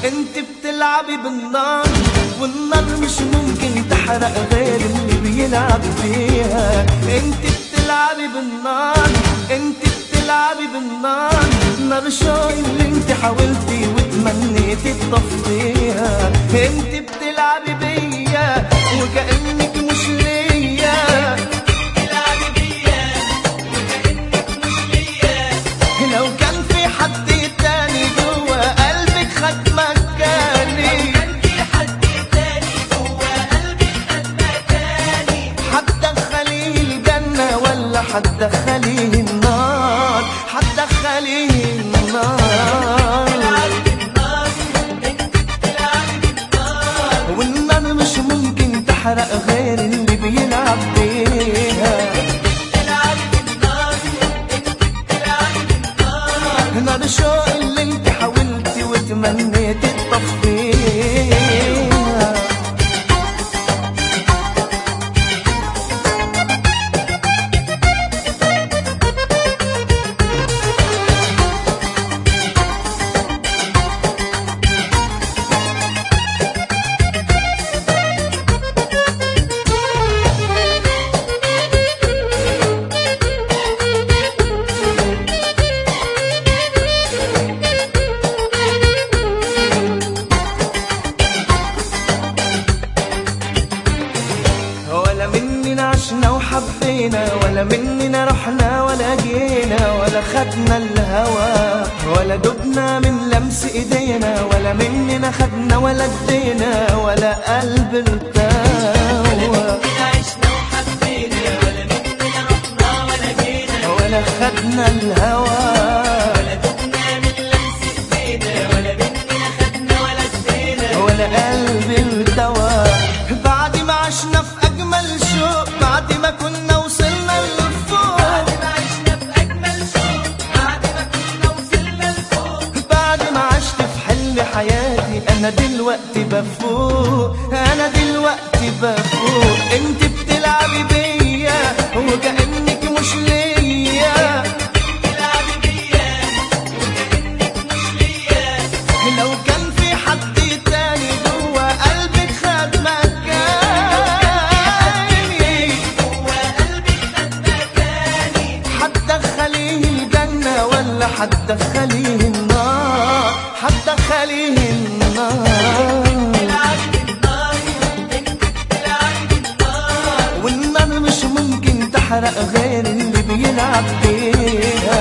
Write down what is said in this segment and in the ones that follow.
انت بتلعبي بالنار، والنار مش ممكن تحرق غير اللي بيلعب فيها. انت بتلعبي بالنار، انت بتلعبي بالنار، نار شوق اللي انت حاولتي وتمنيتي تطفيها. انت بتلعبي بيا وكأنك مش ليا، بتلعبي بيا وكأنك مش ليا. لو كان في حد تاني جوا قلبك خد مكاني، لو كان في حد تاني جوا قلبك خد مكاني، هتدخليه الجنة ولا هتدخليه النار؟ هتدخليه النار. والنار مش ممكن تحرق غير اللي بيلعب بيها. نار شوق اللي انت حاولتي وتمنيتي تطفيها. ولا مننا عشنا وحبينا، ولا مننا رحنا ولا جينا، ولا خدنا الهوى ولا دبنا من لمس ايدينا، ولا مننا خدنا ولا ادينا ولا قلب ارتوى. ولا مننا عشنا وحبينا، ولا مننا رحنا ولا جينا، ولا خدنا الهوى ولا دبنا من لمس ايدينا، ولا مننا خدنا ولا ادينا ولا قلب ارتوى. بعد ما عشنا في أجمل شوق، بعد ما كنا وصلنا لفوق، بعد ما عشنا في أجمل شوق، بعد ما كنا وصلنا لفوق، بعد ما عشت في حلم حياتي أنا دلوقتي بفوق، أنا دلوقتي بفوق. أنت بتلعبي بيا وكأنك مش ليا، بتلعبي بيا وكأنك مش ليا. لو كان في حد تاني جوا قلبك خد هتدخليه النار، هتدخليه النار. والنار مش ممكن تحرق غير اللي بيلعب بيها.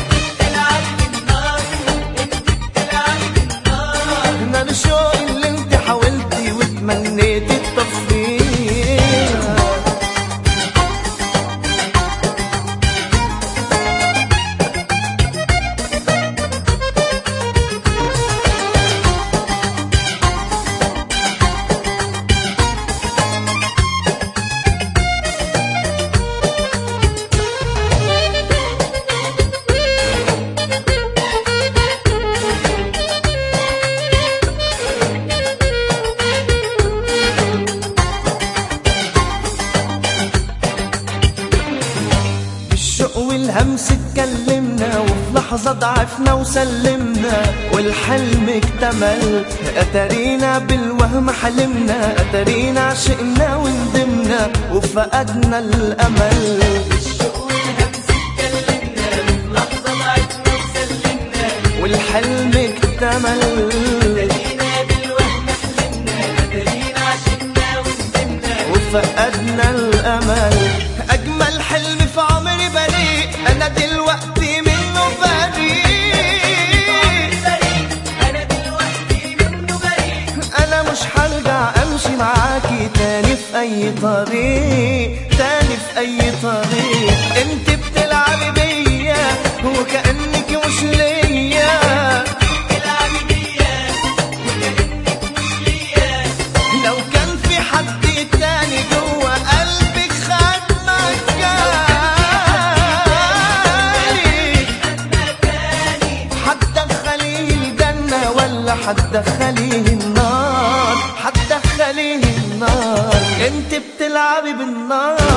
نار شوق اللي انت حاولتي وتمنيتي تطفيها. والهمس اتكلمنا، وفي لحظة ضعفنا وسلمنا، والحلم اكتمل. اتارينا بالوهم حلمنا، اتارينا عشقنا وندمنا وفقدنا الامل. بالشوق والهمس اتكلمنا، وفي لحظة ضعفنا وسلمنا، والحلم اكتمل. اتارينا بالوهم حلمنا، اتارينا عشقنا وندمنا وفقدنا الامل. اجمل حلم في عمري بريء، أنا دلوقتي منه بريء، أنا دلوقتي منه بريء. أنا مش هرجع أمشي معاكي تاني في أي طريق، تاني في أي طريق. أنت بتلعبي بيا وكأنك مش ليا، بتلعبي بيا وكأنك مش ليا. لو كان في حد تاني جوا قلبك خد هتدخليه النار، هتدخليه النار. انت بتلعبي بالنار.